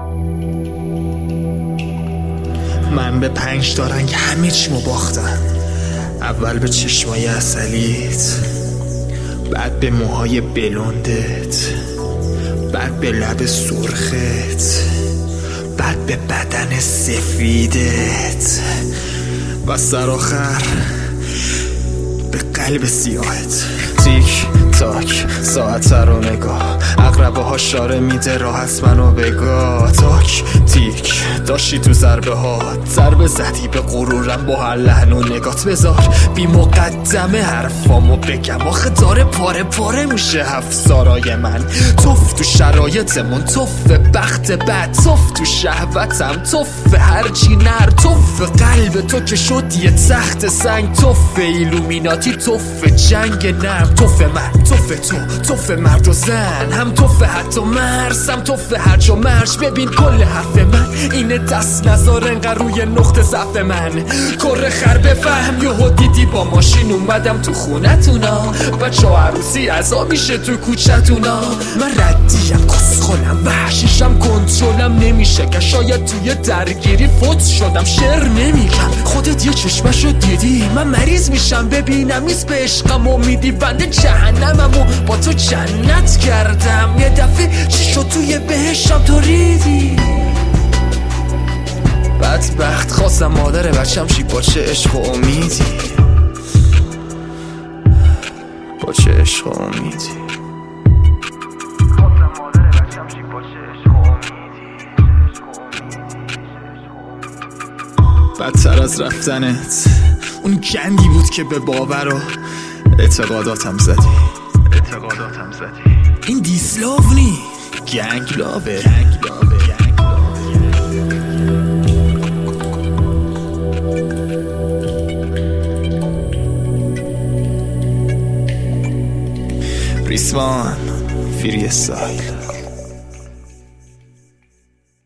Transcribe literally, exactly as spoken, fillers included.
من به پنج دارنگ همه چیمو باختم. اول به چشمای عسلیت، بعد به موهای بلندت، بعد به لب سرخت، بعد به بدن سفیدت و سرآخر به قلب سیاهت. تیک تاک ساعت رو نگاه، اقربه ها شاره میده راحت منو بگاه. تاک تیک داشتی تو ضربه ها، ضربه زدی به غرورم با هر لحن و نگات. بذار بی مقدمه حرفامو بگم، آخه داره پاره پاره میشه افسارای من. توف تو شرایطمون، توف بخت بد، توف تو شهوتم، توف هرچی نر، توف قلب تو که شد یه تخت سنگ، توف ایلومیناتی، توف جنگ نرم، توف من، توف تو، توف مرد و زن، هم توف حتی مرز، هم توف هرج و مرج. ببین کل حرف من اینه، دست نذار انقدر روی نقطه ضعف من. کره خر بفهم یهو دیدی با ماشین اومدم تو خونتونا، بچه ها عروسی عزا میشه تو کوچتونا. من ردیم، کسخونم، وحشیشم، کنترلم نمیشه که شاید توی درگیری فوت شدم. شعر نمیگم، خودت یه چشمشو دیدی، من مریض میشم ببینم نیست به عشقم امیدی. بنده جهنممو با تو جنت کردم، یه دفعه چی شد توی بهشتم تو ریدی. بدبخت خواستم مادر بچم شی، با چه عشق و امیدی، با چه عشق و امیدی. بدتر از رفتنت اون گندی بود که به باور و اعتقاداتم زدی، اعتقاداتم زدی. این دیسلاو نی، گنگ لاوه، گنگ لاوه. ریسمان فری استایل.